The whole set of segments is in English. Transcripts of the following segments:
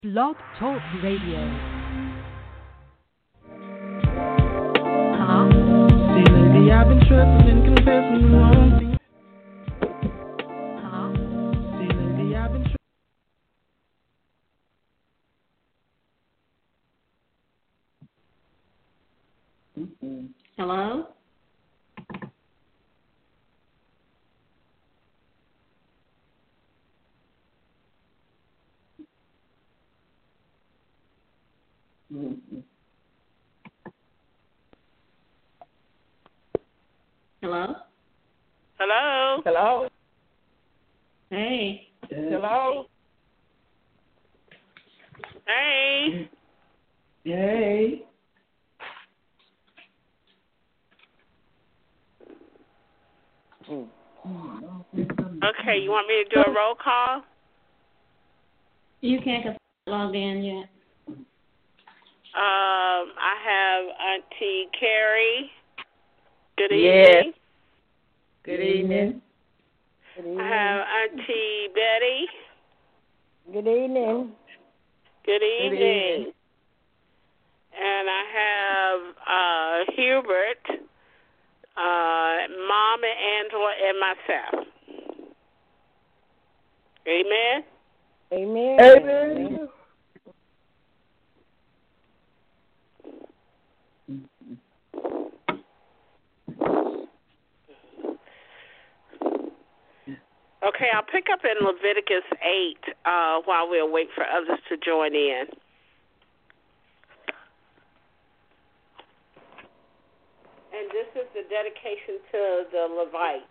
Blog Talk Radio. Hello? See, lately I've been tripping and confessing the wrong thing. Hello? See, lately I've been tripping. Hello? Hello? Hello? Hello? Hey. Hello? Hey. Yay. Okay, you want me to do a roll call? You can't log in yet. I have Auntie Carrie. Good Yes. evening. Good evening. I have Auntie Betty. Good evening. Good evening. evening. And I have Hubert, Mom and Angela, and myself. Amen? Amen. Amen. Okay, I'll pick up in Leviticus 8 while we'll wait for others to join in. And this is the dedication to the Levites.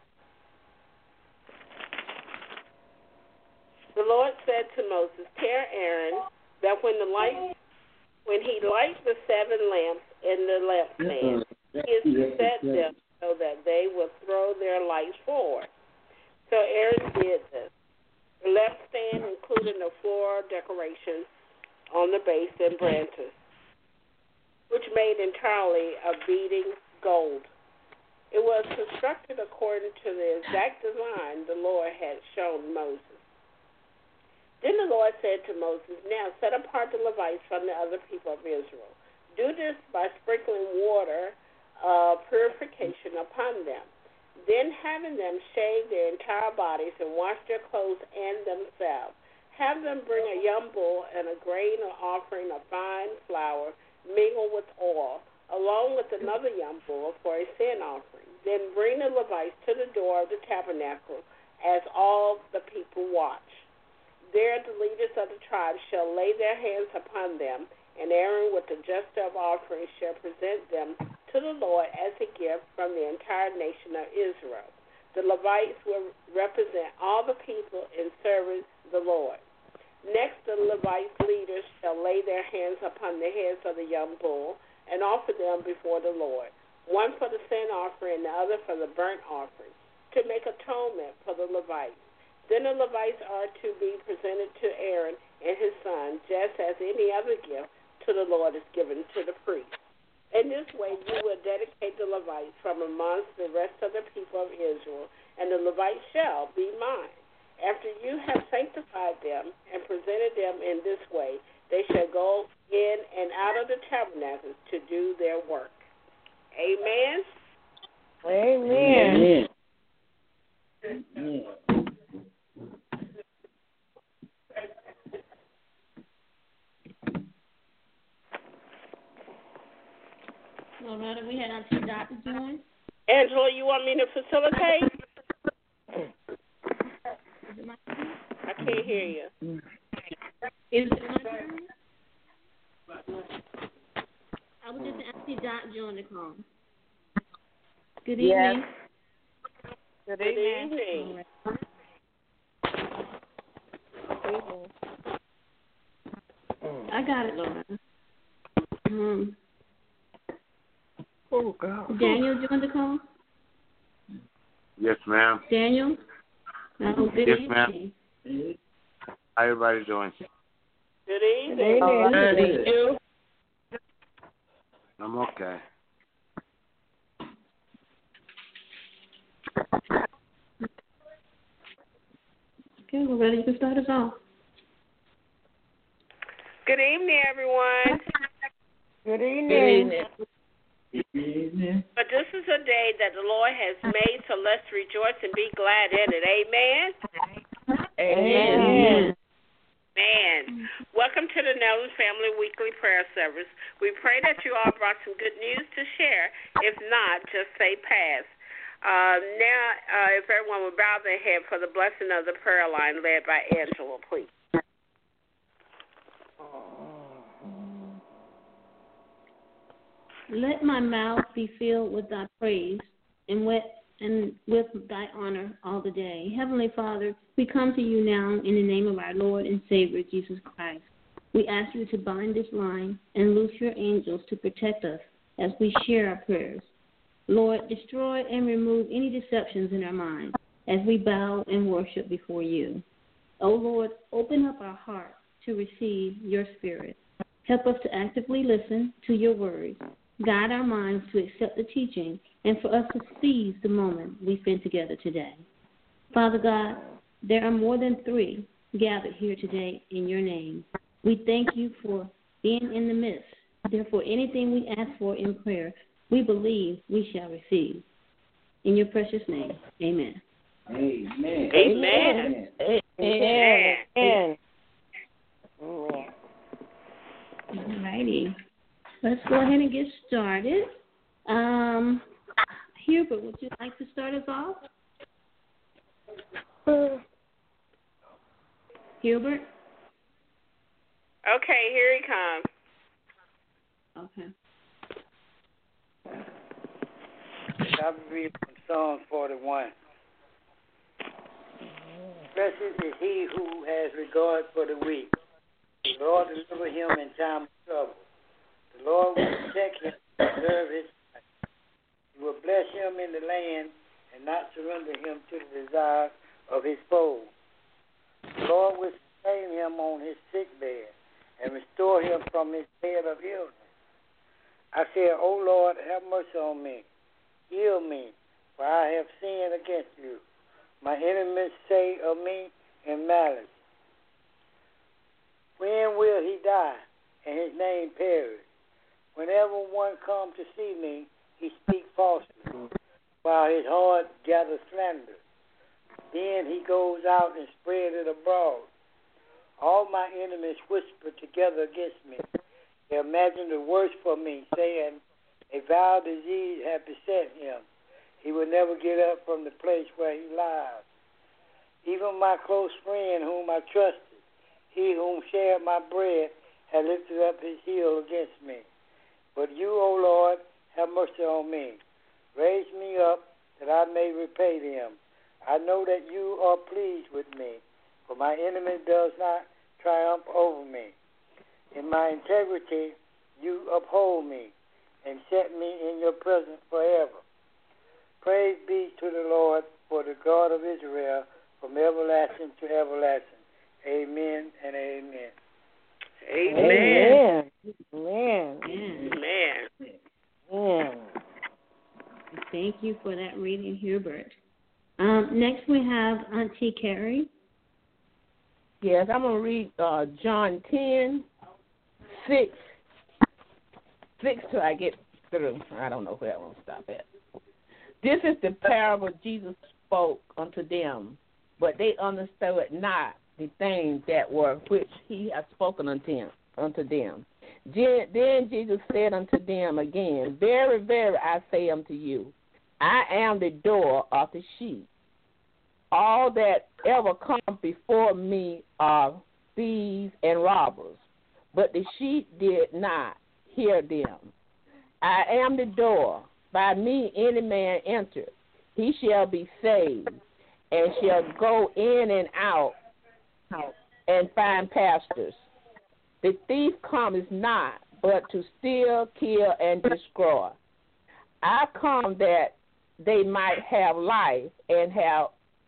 The Lord said to Moses, "Tell Aaron that when he lights the 7 lamps in the lampstand, he is to set them so that they will throw their lights forward." So Aaron did this. The lampstand included the floor decoration on the base and branches, which made entirely of beating gold. It was constructed according to the exact design the Lord had shown Moses. Then the Lord said to Moses, "Now set apart the Levites from the other people of Israel. Do this by sprinkling water of purification upon them. Then having them shave their entire bodies and wash their clothes and themselves. Have them bring a young bull and a grain offering of fine flour mingled with oil, along with another young bull for a sin offering. Then bring the Levites to the door of the tabernacle as all the people watch. There the leaders of the tribes shall lay their hands upon them, and Aaron with the just of offering shall present them to the Lord as a gift from the entire nation of Israel. The Levites will represent all the people in serving the Lord. Next, the Levites leaders shall lay their hands upon the heads of the young bull and offer them before the Lord, one for the sin offering and the other for the burnt offering, to make atonement for the Levites. Then the Levites are to be presented to Aaron and his son, just as any other gift to the Lord is given to the priest. In this way you will dedicate the Levites from amongst the rest of the people of Israel, and the Levites shall be mine. After you have sanctified them and presented them in this way, they shall go in and out of the tabernacles to do their work." Amen? Amen. Amen. All right, we had our 2 doctors join. Angela, you want me to facilitate? Is it my turn? I can't hear you. Is it my turn? I was just asking Doc join the call. Good Yes. evening. Good Good evening. evening. I got it, Laura. Oh, God. Daniel joined the call? Yes, ma'am. Daniel? Oh, good Yes, evening. ma'am. How everybody doing? Good evening. Amen. You? I'm okay. Okay, we're ready to start us off. Good evening, everyone. Good evening. Good evening. But this is a day that the Lord has made, so let's rejoice and be glad in it. Amen? Amen. Man, welcome to the Nelson Family Weekly Prayer Service. We pray that you all brought some good news to share. If not, just say pass. Now, if everyone would bow their head for the blessing of the prayer line led by Angela, please. Let my mouth be filled with thy praise and with thy honor all the day. Heavenly Father, we come to you now in the name of our Lord and Savior, Jesus Christ. We ask you to bind this line and loose your angels to protect us as we share our prayers. Lord, destroy and remove any deceptions in our minds as we bow and worship before you. O Lord, open up our hearts to receive your spirit. Help us to actively listen to your words. Guide our minds to accept the teaching and for us to seize the moment we spend together today. Father God, there are more than 3 gathered here today in your name. We thank you for being in the midst. Therefore, anything we ask for in prayer, we believe we shall receive. In your precious name, amen. Amen. Amen. Amen. Amen. All righty. Let's go ahead and get started. Hubert, would you like to start us off? Hubert? Okay, here he comes. Okay. I'll be reading from Psalm 41. Blessed is he who has regard for the weak. The Lord deliver him in time of trouble. The Lord will protect him and preserve his life. He will bless him in the land and not surrender him to the desire of his foes. The Lord will sustain him on his sick bed and restore him from his bed of illness. I said, O Lord, have mercy on me. Heal me, for I have sinned against you. My enemies say of me in malice, when will he die and his name perish? Whenever one comes to see me, he speaks falsely, while his heart gathers slander. Then he goes out and spread it abroad. All my enemies whisper together against me. They imagine the worst for me, saying, a vile disease hath beset him. He will never get up from the place where he lies. Even my close friend whom I trusted, he whom shared my bread, had lifted up his heel against me. But you, O Lord, have mercy on me. Raise me up that I may repay them. I know that you are pleased with me, for my enemy does not triumph over me. In my integrity you uphold me and set me in your presence forever. Praise be to the Lord, for the God of Israel, from everlasting to everlasting. Amen and amen. Amen. Amen. Amen. Amen. Thank you for that reading, Hubert. Next we have Auntie Carrie. Yes, I'm going to read John 10, 6 till I get through. I don't know where I want to stop at. This is the parable Jesus spoke unto them, but they understood not the things that were which he had spoken unto them. Then Jesus said unto them again, Very, very, I say unto you, I am the door of the sheep. All that ever come before me are thieves and robbers, but the sheep did not hear them. I am the door. By me any man enter, he shall be saved, and shall go in and out and find pastures. The thief cometh not, but to steal, kill, and destroy. I come that they might have life and have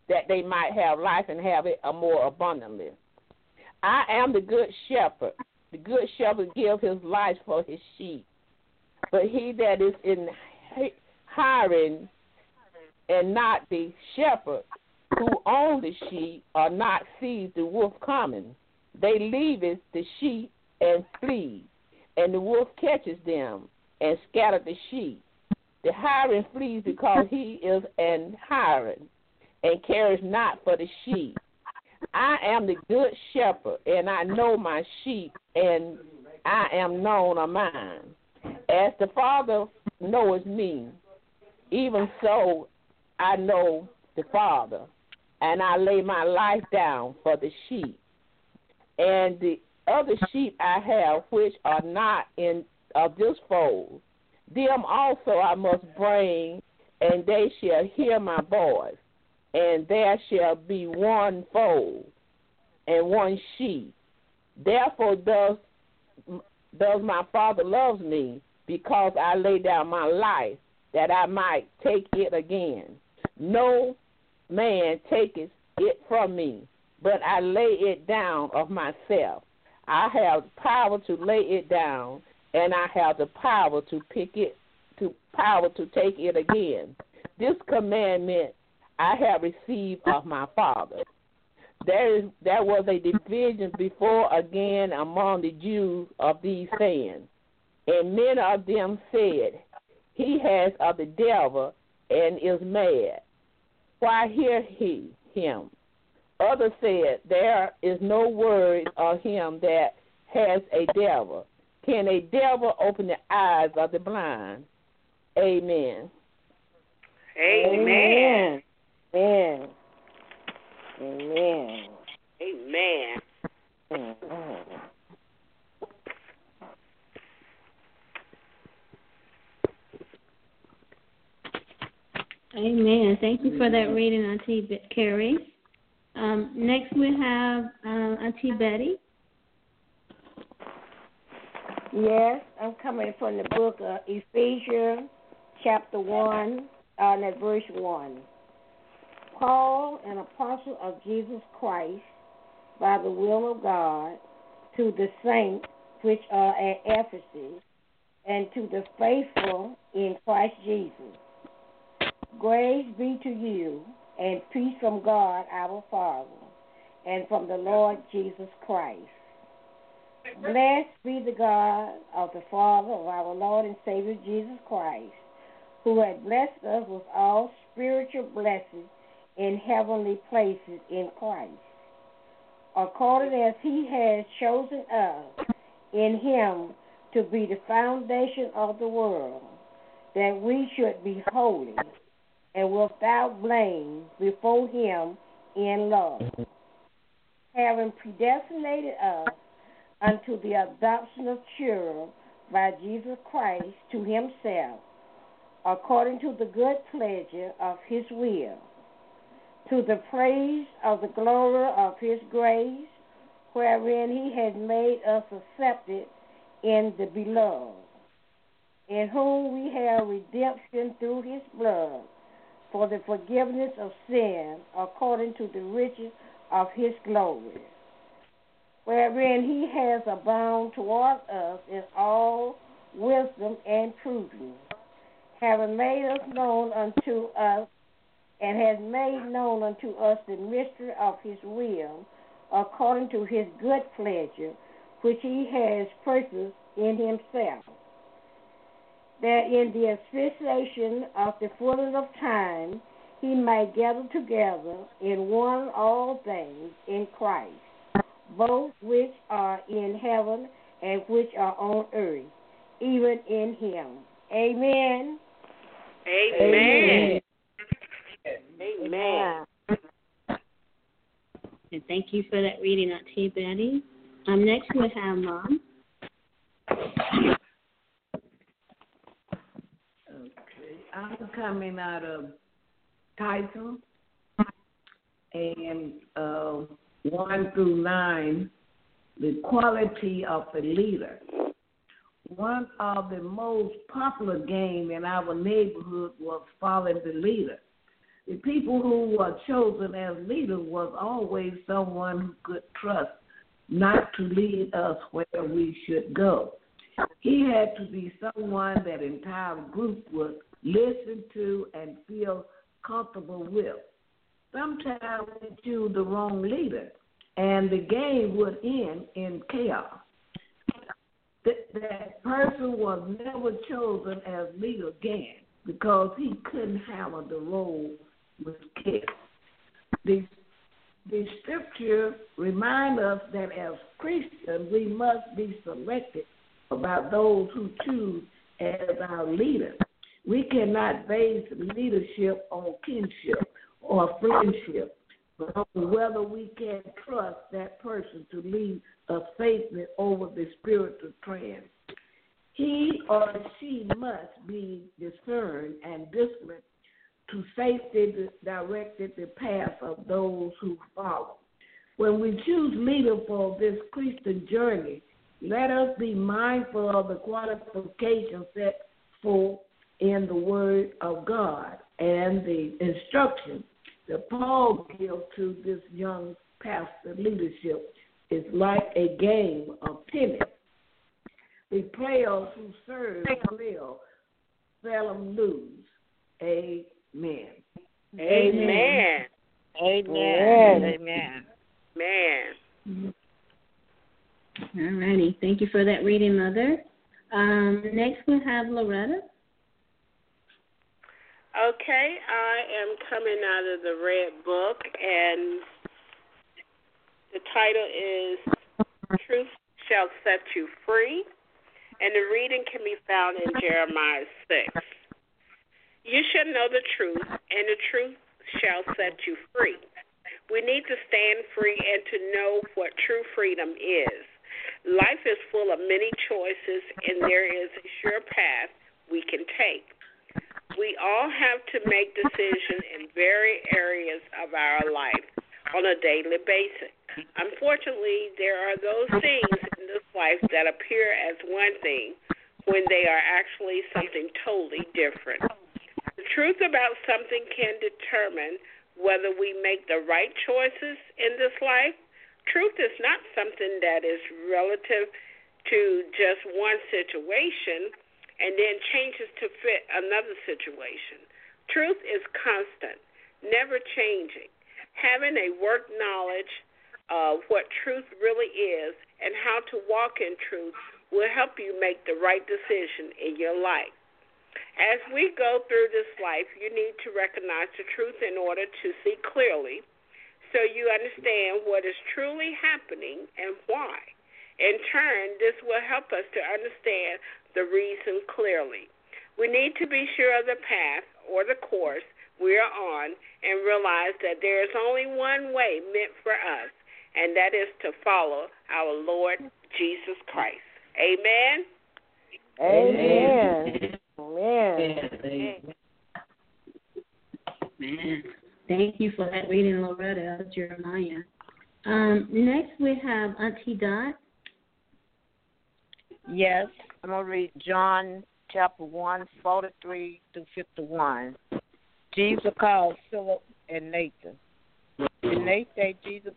it a more abundantly. I am the good shepherd. The good shepherd gives his life for his sheep. But he that is in hiring and not the shepherd who own the sheep or not sees the wolf coming, they leaveth the sheep and flee, and the wolf catches them and scatters the sheep. The hireling flees because he is an hireling and cares not for the sheep. I am the good shepherd, and I know my sheep, and I am known of mine. As the Father knoweth me, even so I know the Father, and I lay my life down for the sheep. And the other sheep I have, which are not of this fold, them also I must bring, and they shall hear my voice. And there shall be one fold and one sheep. Therefore does my Father loves me, because I lay down my life, that I might take it again. No man taketh it from me, but I lay it down of myself. I have power to lay it down, and I have the power to take it again. This commandment I have received of my Father. There was a division before again among the Jews of these sayings, and many of them said, He has of the devil and is mad. Why hear he him? Others said, There is no word of him that has a devil. Can a devil open the eyes of the blind? Amen. Amen. Amen. Amen. Amen. Amen. Thank you for that reading, Auntie Carrie. Next we have Auntie Betty. Yes, I'm coming from the book of Ephesians, chapter 1, and verse 1. Paul, an apostle of Jesus Christ, by the will of God, to the saints which are at Ephesus, and to the faithful in Christ Jesus. Grace be to you, and peace from God our Father, and from the Lord Jesus Christ. Blessed be the God of the Father of our Lord and Savior Jesus Christ, who has blessed us with all spiritual blessings in heavenly places in Christ, according as he has chosen us in him to be the foundation of the world, that we should be holy and without blame before him in love, having predestinated us unto the adoption of children by Jesus Christ to himself, according to the good pleasure of his will, to the praise of the glory of his grace, wherein he has made us accepted in the beloved, in whom we have redemption through his blood, for the forgiveness of sin, according to the riches of his glory, wherein he has abounded toward us in all wisdom and prudence, having made us known unto us, and has made known unto us the mystery of his will, according to his good pleasure, which he has purposed in himself, that in the dispensation of the fullness of time he might gather together in one all things in Christ, both which are in heaven and which are on earth, even in him. Amen. Amen. Amen. And thank you for that reading, Auntie Betty. Next we have Mom. Okay, I'm coming out of Title and 1 through 9, the quality of a leader. One of the most popular games in our neighborhood was following the leader. The people who were chosen as leaders was always someone who could trust not to lead us where we should go. He had to be someone that the entire group would listen to and feel comfortable with. Sometimes we choose the wrong leader, and the game would end in chaos. that person was never chosen as leader again because he couldn't handle the role with kids. The scripture reminds us that as Christians we must be selective about those who choose as our leader. We cannot base leadership on kinship or friendship, but on whether we can trust that person to lead us faithfully over the spiritual trend. He or she must be discerned and disciplined to safely direct the path of those who follow. When we choose leader for this Christian journey, let us be mindful of the qualifications set forth in the Word of God and the instruction that Paul gives to this young pastor. Leadership is like a game of tennis. The players who serve well seldom lose. Amen. Amen. Amen. Amen. Amen. All righty. Thank you for that reading, Mother. Next we have Loretta. Okay, I am coming out of the Red Book, and the title is Truth Shall Set You Free, and the reading can be found in Jeremiah 6. You shall know the truth, and the truth shall set you free. We need to stand free and to know what true freedom is. Life is full of many choices, and there is a sure path we can take. We all have to make decisions in various areas of our life on a daily basis. Unfortunately, there are those things in this life that appear as one thing when they are actually something totally different. The truth about something can determine whether we make the right choices in this life. Truth is not something that is relative to just one situation and then changes to fit another situation. Truth is constant, never changing. Having a work knowledge of what truth really is and how to walk in truth will help you make the right decision in your life. As we go through this life, you need to recognize the truth in order to see clearly so you understand what is truly happening and why. In turn, this will help us to understand the reason clearly. We need to be sure of the path or the course we are on and realize that there is only one way meant for us, and that is to follow our Lord Jesus Christ. Amen? Amen. Amen. Amen. Thank you for that reading, Loretta, of Jeremiah. Next we have Auntie Dot. Yes, I'm going to read John chapter 1, 43 through 51. Jesus called Philip and Nathan. The next day, Jesus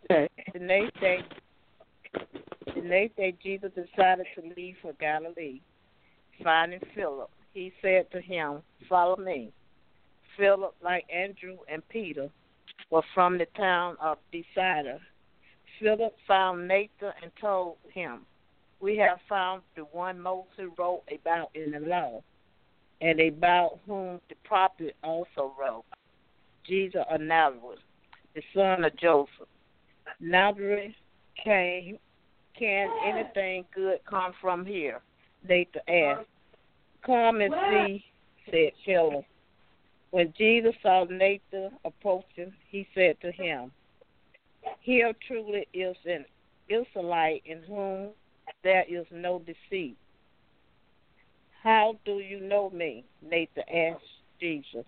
decided to leave for Galilee. Finding Philip, he said to him, "Follow me." Philip, like Andrew and Peter, was from the town of Bethsaida. Philip found Nathan and told him, "We have found the one Moses wrote about in the law, and about whom the prophet also wrote, Jesus of Nazareth, the son of Joseph." Nazareth came. Can anything good come from here? Nathan asked. "Come and see," said Philip. When Jesus saw Nathan approaching, he said to him, "Here truly is an Israelite in whom there is no deceit." "How do you know me?" Nathan asked Jesus.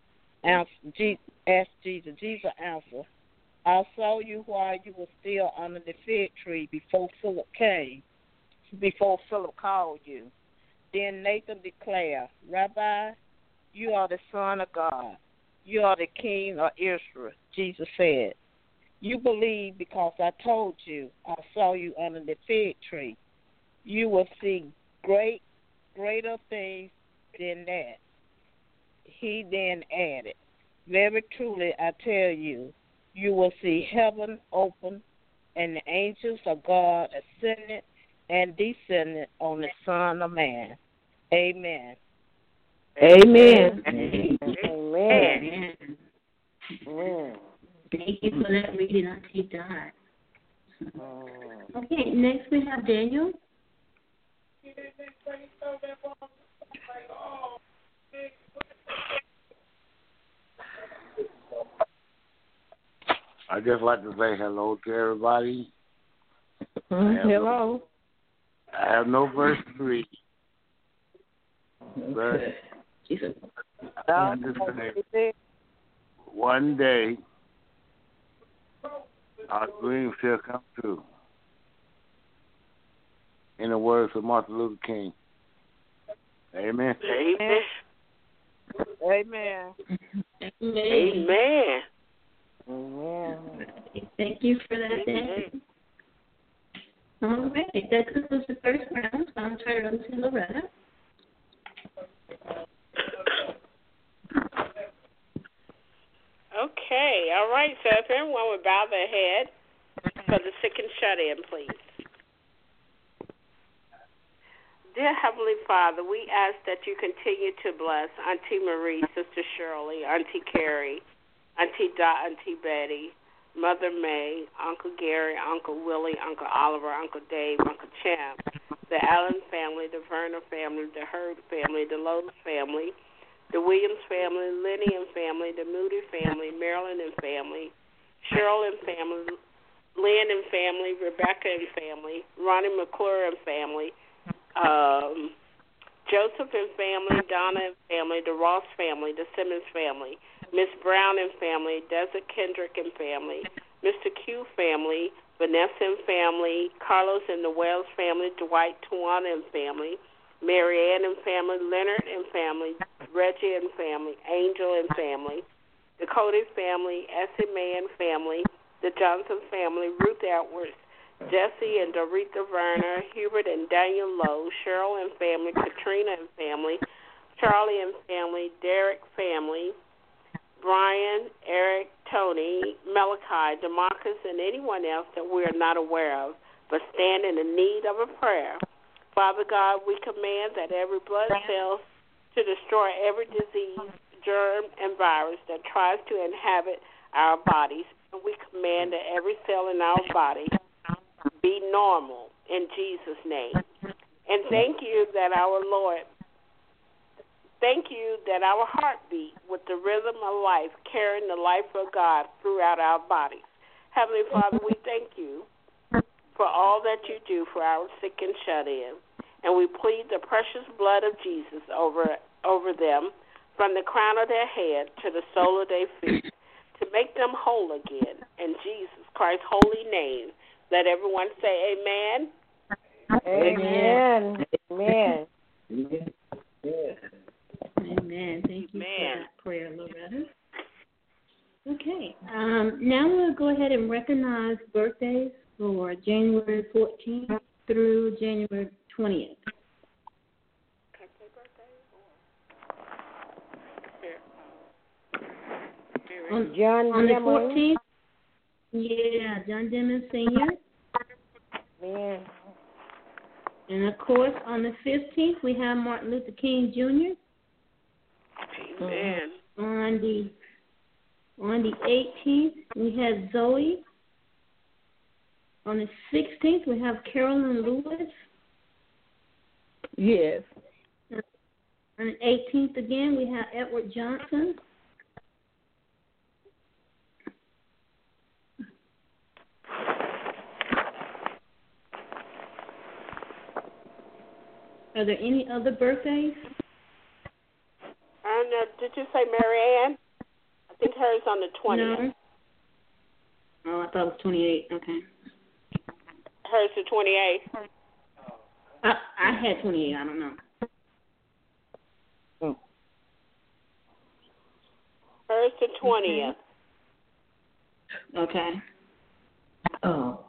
Jesus answered, "I saw you while you were still under the fig tree before Philip called you." Then Nathan declared, "Rabbi, you are the Son of God. You are the King of Israel." Jesus said, "You believe because I told you I saw you under the fig tree. You will see greater things than that." He then added, "Very truly I tell you, you will see heaven open and the angels of God ascending and descendant on the Son of Man. Amen. Amen. Amen. Amen. Amen. Thank you for that reading, Auntie Dot. Okay, next we have Daniel. I just like to say hello to everybody. Hello. I have no verse to read. But I'm just saying, one day our dreams shall come true. In the words of Martin Luther King. Amen. Amen. Amen. Amen. Amen. Thank you for that, Daniel. All right, that concludes the first round. So I'll turn it over to Loretta. Okay, all right. So if everyone would bow their head for the sick and shut in, please. Dear Heavenly Father, we ask that you continue to bless Auntie Marie, Sister Shirley, Auntie Carrie, Auntie Dot, Auntie Betty, Mother May, Uncle Gary, Uncle Willie, Uncle Oliver, Uncle Dave, Uncle Champ, the Allen family, the Verner family, the Hurd family, the Lowe's family, the Williams family, Lenny and family, the Moody family, Marilyn and family, Cheryl and family, Lynn and family, Rebecca and family, Ronnie McClure and family, Joseph and family, Donna and family, the Ross family, the Simmons family, Miss Brown and family, Desert Kendrick and family, Mr. Q family, Vanessa and family, Carlos and the Wells family, Dwight, Tawana and family, Mary Ann and family, Leonard and family, Reggie and family, Angel and family, the Cody family, Essie May and family, the Johnson family, Ruth Edwards, Jesse and Doretha Verner, Hubert and Daniel Lowe, Cheryl and family, Katrina and family, Charlie and family, Derek family, Brian, Eric, Tony, Malachi, DeMarcus, and anyone else that we are not aware of, but stand in the need of a prayer. Father God, we command that every blood cell to destroy every disease, germ, and virus that tries to inhabit our bodies. And we command that every cell in our body be normal in Jesus' name. And thank you that our Lord, thank you that our heartbeat with the rhythm of life, carrying the life of God throughout our bodies. Heavenly Father, we thank you for all that you do for our sick and shut in. And we plead the precious blood of Jesus over them from the crown of their head to the sole of their feet to make them whole again. In Jesus Christ's holy name, let everyone say amen. Amen. Amen. Amen. Thank you for that prayer, Loretta. Okay. Now we'll go ahead and recognize birthdays for January 14th through January 20th. On the 14th, John Denman Sr. Man. And, of course, on the 15th, we have Martin Luther King Jr. Amen. On the 18th, we have Zoe. On the 16th, we have Carolyn Lewis. Yes. On the 18th, again, we have Edward Johnson. Are there any other birthdays? I don't know. Did you say Mary Ann? I think hers on the 20th. No. Oh, I thought it was 28. Okay. Hers the 28th. I had 28. I don't know. Hers the 20th. Okay. Oh.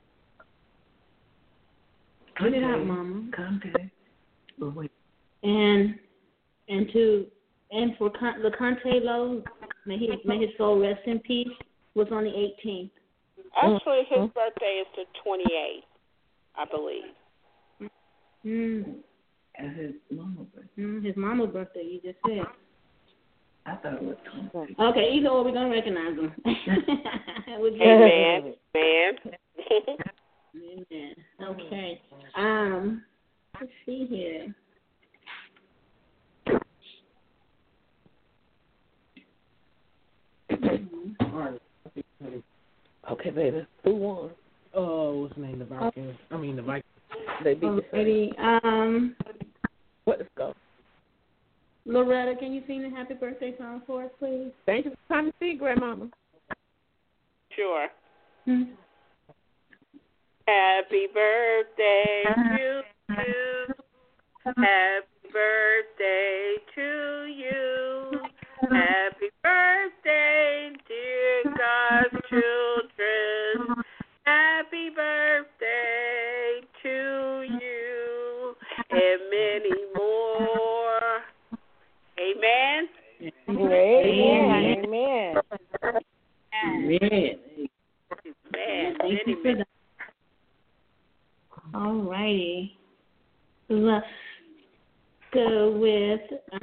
Put it out, Mama. Contact. Oh, wait. And for LeConte Lowe, may his soul rest in peace, was on the 18th. Actually, his birthday is the 28th, I believe. As his mama's birthday. His mama's birthday, you just said. I thought it was 26. Okay, either or, we're going to recognize him. Amen. Amen. Okay. Let's see here. Okay, baby. Who won? Oh, what's the name? The Vikings. I mean, the Vikings. They beat the Alrighty. Let's go. Loretta, can you sing the happy birthday song for us, please? Thank you for coming to see, Grandmama. Sure. Happy birthday to you. Happy birthday to you. Happy birthday, dear God's children. Happy birthday to you and many more. Amen. Amen. Amen. Amen. Thank you for that. All righty. Let's go with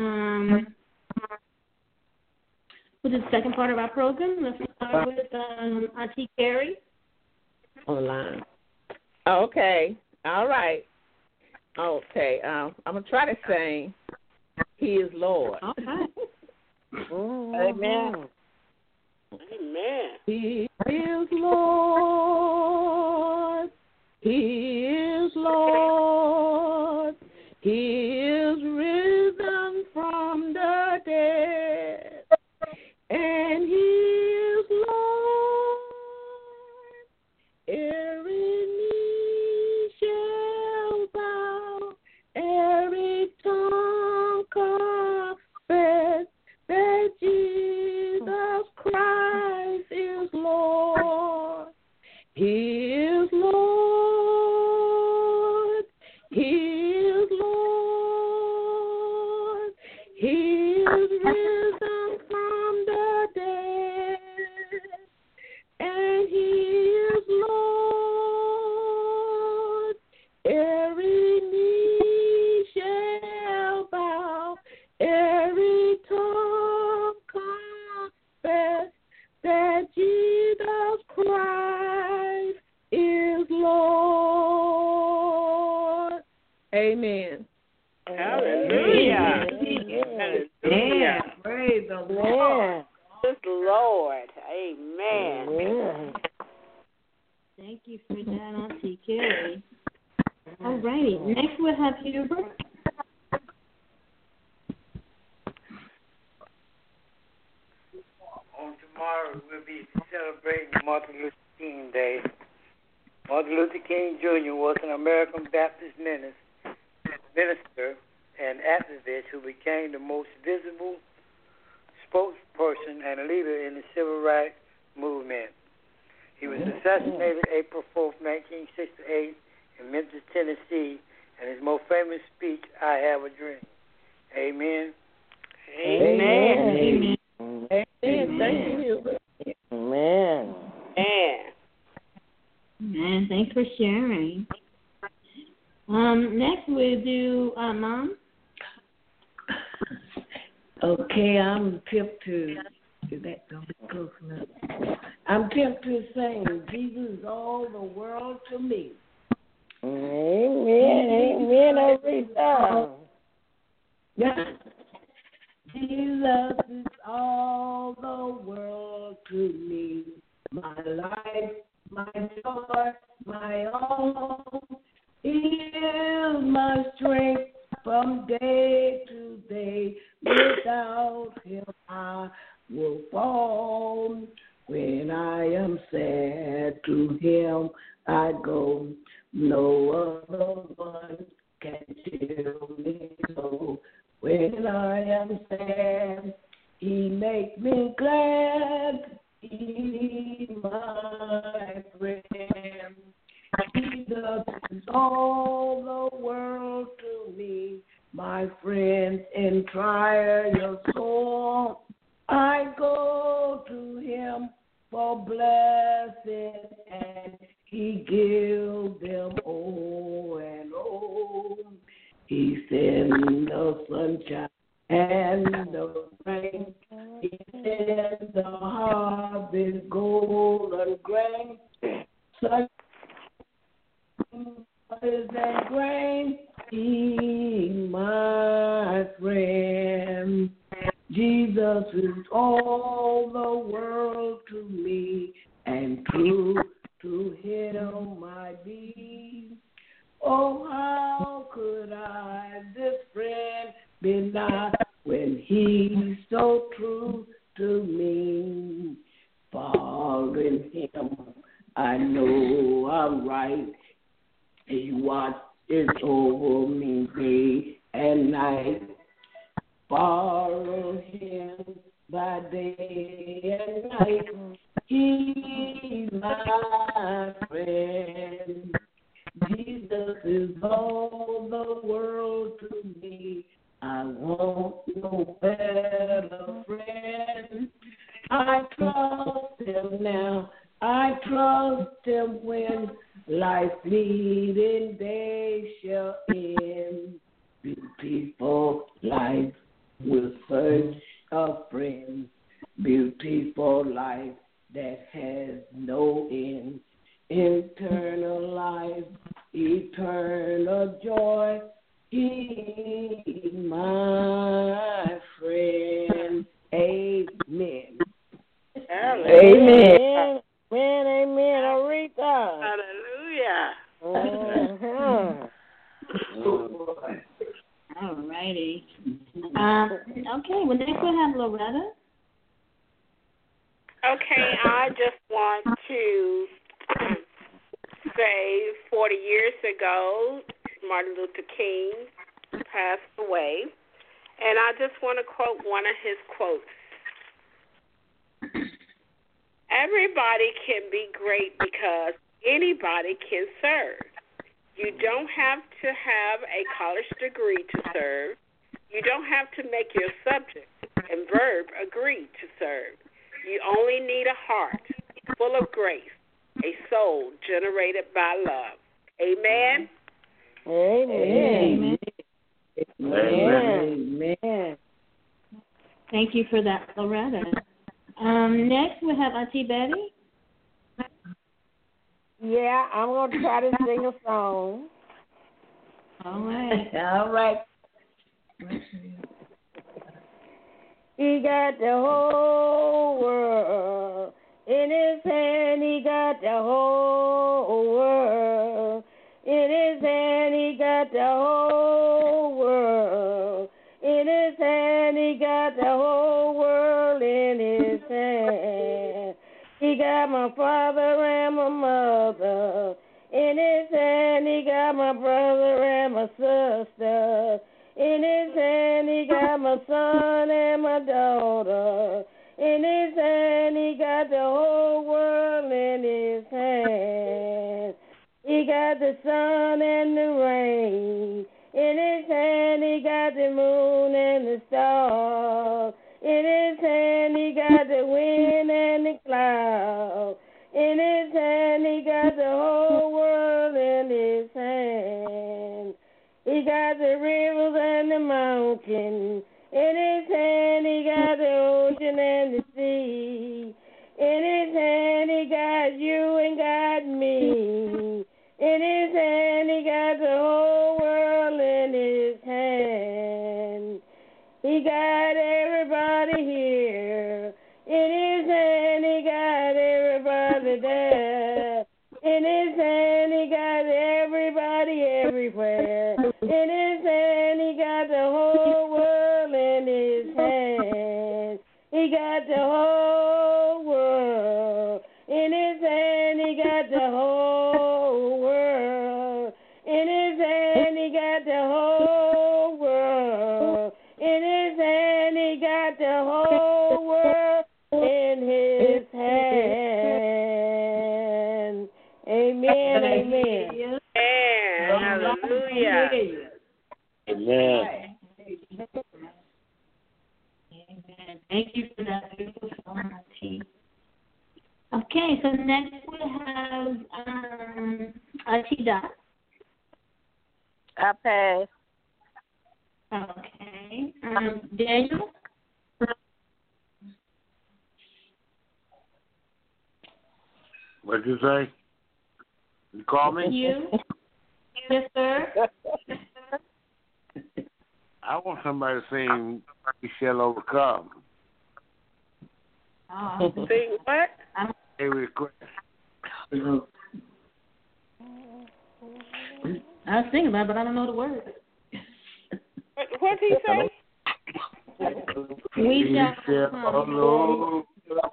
the second part of our program. Let's start with Auntie Carrie. On the line. Okay. All right. Okay. I'm going to try to sing He is Lord. Okay. Amen. Amen. He is Lord. He is Lord. He is risen from the dead. And He is Lord. Every knee shall bow. Every tongue confess that Jesus Christ is Lord. He is Lord. He is Lord. He is risen from the dead. And He is Lord. Every knee shall bow. Every tongue confess that Jesus Christ is Lord. Amen. Hallelujah. Yeah. Praise the Lord. Yes, Lord. Amen. Thank you for that, Auntie Carrie. All righty. Next we'll have Hubert. On tomorrow, we'll be celebrating Martin Luther King Day. Martin Luther King Jr. was an American Baptist minister and activist who became the most visible spokesperson and leader in the civil rights movement. He was assassinated April 4th, 1968 in Memphis, Tennessee, and his most famous speech, I Have a Dream. Amen. Amen. Amen. Amen. Thank you. Amen. Man, thanks for sharing. Next we'll do Mom. Okay, I'm tempted to. Is that going to be close enough? I'm tempted to sing Jesus is all the world to me. Amen. Amen. Every time. Yeah. Jesus is all the world to me. My life, my joy, my all. He is my strength from day to day. Without Him, I will fall. When I am sad, to Him I go. No other one can tell me so. When I am sad, He makes me glad. He's my friend. Jesus is all the world to me, my friend in trial sore. I go to Him for blessing, and He gives them oh and oh. He sends the sunshine and the rain. He sends the harvest golden grain. Such is that grain, he my friend. Jesus is all the world to me, and true to him I be. Oh, how could I this friend deny when he's so true to me? Following him, I know I'm right. He watches over me day and night. Follow him by day and night. He's my friend. Jesus is all the world to me. I want no better friend. I trust him now. I trust him when life's fleeting days shall end. Beautiful life will search a friend. Beautiful life that has no end. Eternal life, eternal joy. He my friend. Amen. Amen. Amen. Aretha. Hallelujah. All righty. Okay, well, next we'll have Loretta. Okay, I just want to say 40 years ago, Martin Luther King passed away, and I just want to quote one of his quotes. Everybody can be great because anybody can serve. You don't have to have a college degree to serve. You don't have to make your subject and verb agree to serve. You only need a heart full of grace, a soul generated by love. Amen? Amen. Amen. Amen. Thank you for that, Loretta. Next, we have Auntie Betty. Yeah, I'm going to try to sing a song. All right. All right. He got the whole world in his hand. He got the whole world in his hand. He got the whole world in his hand. He got the whole world in his hand. He got my father and my mother in his hand. He got my brother and my sister in his hand. He got my son and my daughter in his hand. He got the whole world in his hand. He got the sun and the rain in his hand. He got the moon and the stars in his hand. He got the wind and the clouds in his hand. He got the whole world in his hand. He got the rivers and the mountains in his hand. He got the ocean and the sea in his hand. He got you and got me in his hand. He got the whole world in his hand. He got everybody here in his hand. He got everybody there in his hand. He got everybody everywhere in his hand. He got the whole world in his hand. He got the whole world in his hand. He got the whole world in his hand. He got the whole world in his hand. He got the whole world in his hand. Amen. Amen. Hallelujah. Amen. Amen. Thank you for that beautiful song, Auntie. Okay, so next we have Auntie Dot. I pass. Okay. Daniel? What'd you say? You call me? You? Yes, sir. I want somebody to sing "We Shall Overcome." Sing what? Hey, request. I was thinking about it, but I don't know the words. What did he say? We shall overcome.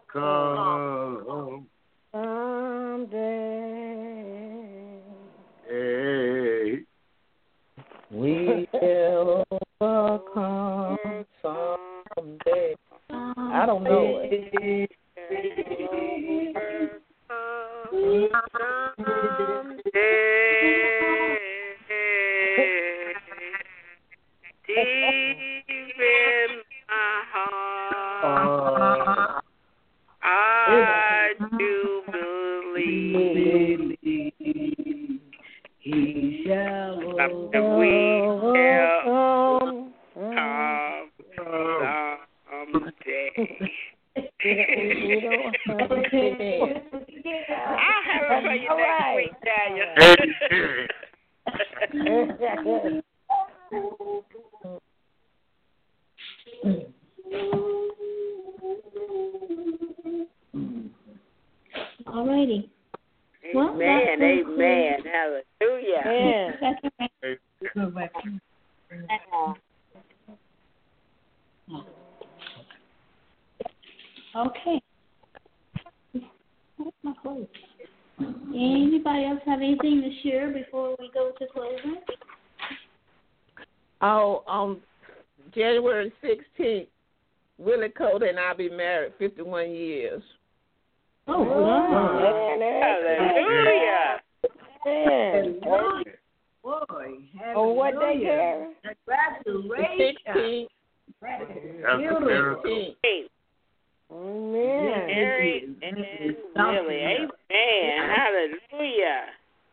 Someday. Hey. We will overcome someday. I don't know it. Deep in my heart, I do believe He shall that we shall come someday. I'll have it for you next week, Daniel. All righty. Well, amen, amen, hallelujah. Okay. Where's my clothes? Anybody else have anything to share before we go to closing? Oh, on January 16th, Willie Cole and I be married 51 years. Oh, wow. Hallelujah. Boy, Oh, what day, Jerry? Congratulations. That's a miracle. Amen. Mary and Willie. Amen. Hallelujah.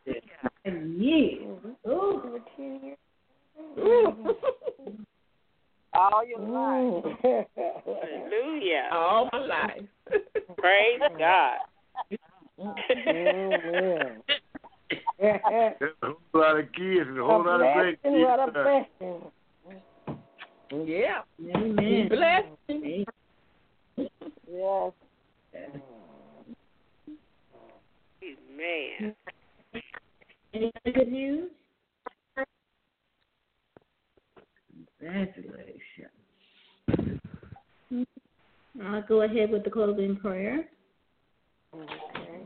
All your life. Hallelujah. All my life. Praise God. Amen. There's a whole lot of kids and a whole lot of great kids. What a blessing. Yeah. Amen. Blessing. Yes. Amen. Any good news? Congratulations. I'll go ahead with the closing prayer. Okay.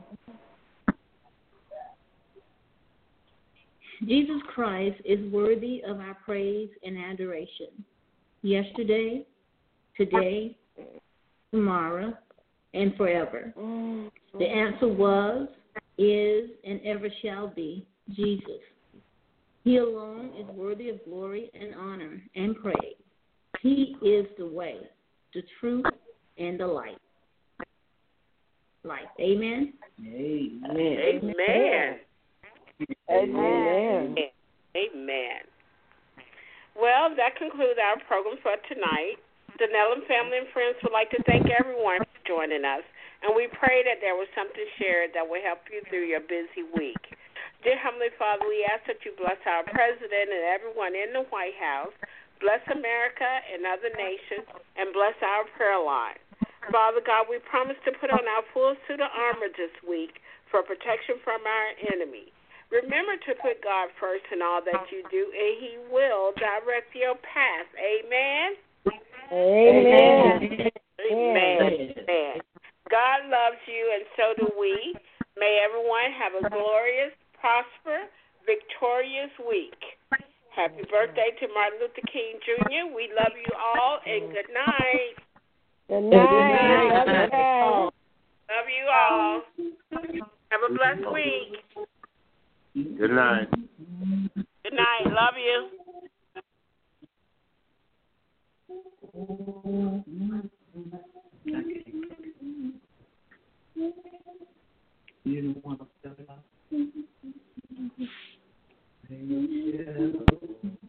Jesus Christ is worthy of our praise and adoration. Yesterday, today, tomorrow, and forever. The answer was, is, and ever shall be Jesus. He alone is worthy of glory and honor and praise. He is the way, the truth, and the light. Amen? Amen. Amen. Amen. Amen. Well, that concludes our program for tonight. The Nellum family and friends would like to thank everyone for joining us, and we pray that there was something shared that will help you through your busy week. Dear Heavenly Father, we ask that you bless our president and everyone in the White House, bless America and other nations, and bless our prayer line. Father God, we promise to put on our full suit of armor this week for protection from our enemy. Remember to put God first in all that you do, and He will direct your path. Amen? Amen. Amen. Amen. God loves you, and so do we. May everyone have a glorious, prosper, victorious week. Happy birthday to Martin Luther King Jr. We love you all, and good night. Good night. Love you all. Have a blessed week. Good night. Good night. Love you. You don't want to step it up.